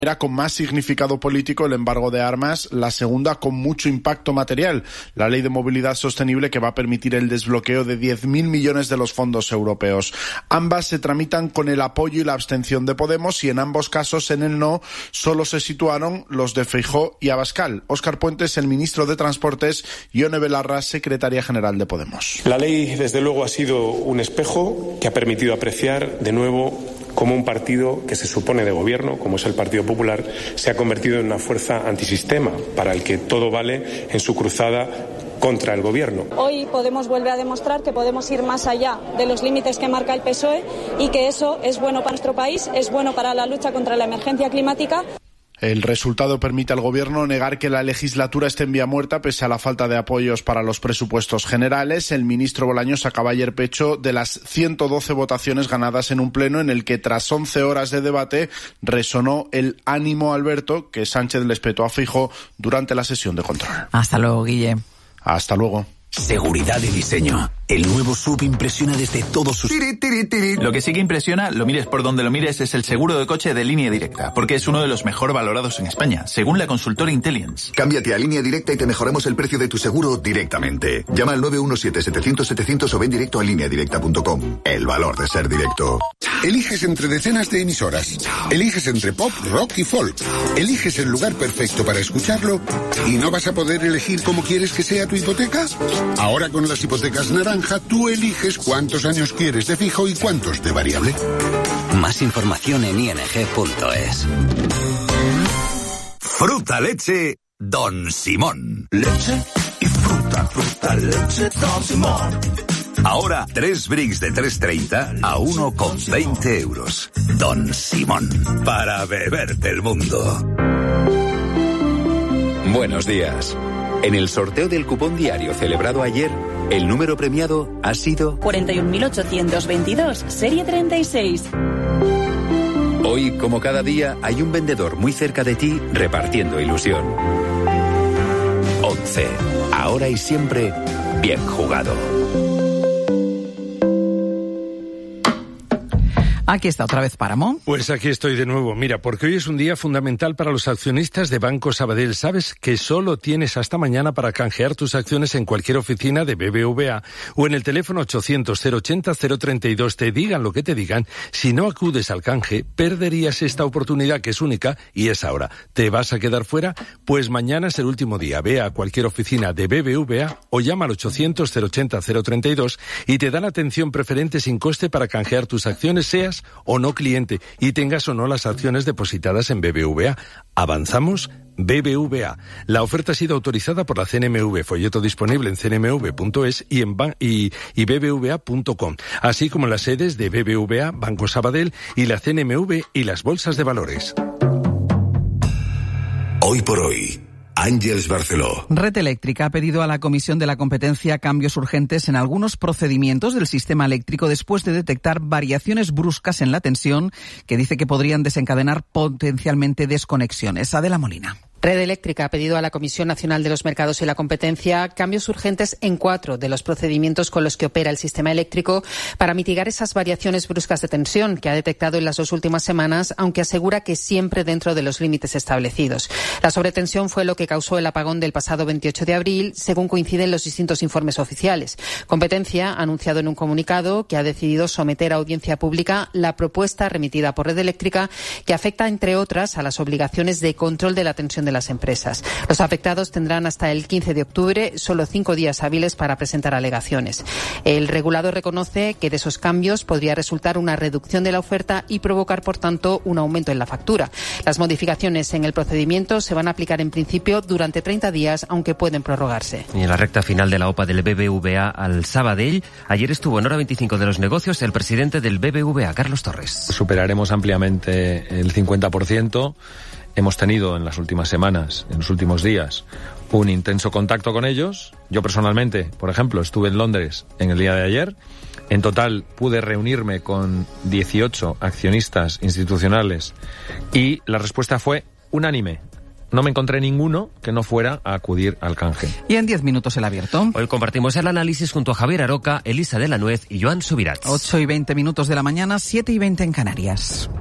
Era con más significado político el embargo de armas, la segunda con mucho impacto material, la ley de movilidad sostenible que va a permitir el desbloqueo de 10.000 millones de los fondos europeos. Ambas se tramitan con el apoyo y la abstención de Podemos y en ambos casos en el no solo se situaron los de Feijóo y Abascal. Óscar Puentes, el ministro de Transportes, y Ione Belarra, secretaria general de Podemos. La ley, desde luego, ha sido un espejo que ha permitido apreciar de nuevo cómo un partido que se supone de gobierno, como es el Partido Popular, se ha convertido en una fuerza antisistema para el que todo vale en su cruzada contra el gobierno. Hoy Podemos vuelve a demostrar que podemos ir más allá de los límites que marca el PSOE y que eso es bueno para nuestro país, es bueno para la lucha contra la emergencia climática. El resultado permite al Gobierno negar que la legislatura esté en vía muerta pese a la falta de apoyos para los presupuestos generales. El ministro Bolaños sacaba ayer pecho de las 112 votaciones ganadas en un pleno en el que tras 11 horas de debate resonó el ánimo Alberto que Sánchez le espetó a Feijóo durante la sesión de control. Hasta luego, Guille. Hasta luego. Seguridad de diseño. El nuevo SUV impresiona desde todos sus... Lo que sí que impresiona, lo mires por donde lo mires, es el seguro de coche de Línea Directa, porque es uno de los mejor valorados en España, según la consultora Intelligence. Cámbiate a Línea Directa y te mejoramos el precio de tu seguro directamente. Llama al 917-700-700 o ven directo a lineadirecta.com. El valor de ser directo. Eliges entre decenas de emisoras. Eliges entre pop, rock y folk. Eliges el lugar perfecto para escucharlo y no vas a poder elegir cómo quieres que sea tu hipoteca. Ahora con las hipotecas Naranja, tú eliges cuántos años quieres de fijo y cuántos de variable. Más información en ing.es. Fruta leche Don Simón. Leche y fruta, fruta, leche Don Simón. Ahora 3 bricks de 3,30 a 1,20 euros. Don Simón, para beberte el mundo. Buenos días. En el sorteo del cupón diario celebrado ayer, el número premiado ha sido 41.822, serie 36. Hoy, como cada día, hay un vendedor muy cerca de ti repartiendo ilusión. 11. Ahora y siempre, bien jugado. Aquí está otra vez Páramo. Pues aquí estoy de nuevo. Mira, porque hoy es un día fundamental para los accionistas de Banco Sabadell. Sabes que solo tienes hasta mañana para canjear tus acciones en cualquier oficina de BBVA o en el teléfono 800-080-032. Te digan lo que te digan. Si no acudes al canje, perderías esta oportunidad que es única y es ahora. ¿Te vas a quedar fuera? Pues mañana es el último día. Ve a cualquier oficina de BBVA o llama al 800-080-032 y te dan atención preferente sin coste para canjear tus acciones, seas o no cliente y tengas o no las acciones depositadas en BBVA. ¿Avanzamos? BBVA. La oferta ha sido autorizada por la CNMV, folleto disponible en cnmv.es y bbva.com, así como las sedes de BBVA, Banco Sabadell y la CNMV y las bolsas de valores. Hoy por hoy, Àngels Barceló. Red Eléctrica ha pedido a la Comisión de la Competencia cambios urgentes en algunos procedimientos del sistema eléctrico después de detectar variaciones bruscas en la tensión que dice que podrían desencadenar potencialmente desconexiones. Adela Molina. Red Eléctrica ha pedido a la Comisión Nacional de los Mercados y la Competencia cambios urgentes en 4 de los procedimientos con los que opera el sistema eléctrico para mitigar esas variaciones bruscas de tensión que ha detectado en las 2 últimas semanas, aunque asegura que siempre dentro de los límites establecidos. La sobretensión fue lo que causó el apagón del pasado 28 de abril, según coinciden los distintos informes oficiales. Competencia ha anunciado en un comunicado que ha decidido someter a audiencia pública la propuesta remitida por Red Eléctrica que afecta, entre otras, a las obligaciones de control de la tensión de las empresas. Los afectados tendrán hasta el 15 de octubre solo 5 días hábiles para presentar alegaciones. El regulador reconoce que de esos cambios podría resultar una reducción de la oferta y provocar, por tanto, un aumento en la factura. Las modificaciones en el procedimiento se van a aplicar en principio durante 30 días, aunque pueden prorrogarse. Y en la recta final de la OPA del BBVA al Sabadell, ayer estuvo en hora 25 de los negocios el presidente del BBVA, Carlos Torres. Superaremos ampliamente el 50%. Hemos tenido en las últimas semanas, en los últimos días, un intenso contacto con ellos. Yo personalmente, por ejemplo, estuve en Londres en el día de ayer. En total pude reunirme con 18 accionistas institucionales y la respuesta fue unánime. No me encontré ninguno que no fuera a acudir al canje. Y en 10 minutos el abierto. Hoy compartimos el análisis junto a Javier Aroca, Elisa de la Nuez y Joan Subirats. 8:20 de la mañana, 7:20 en Canarias.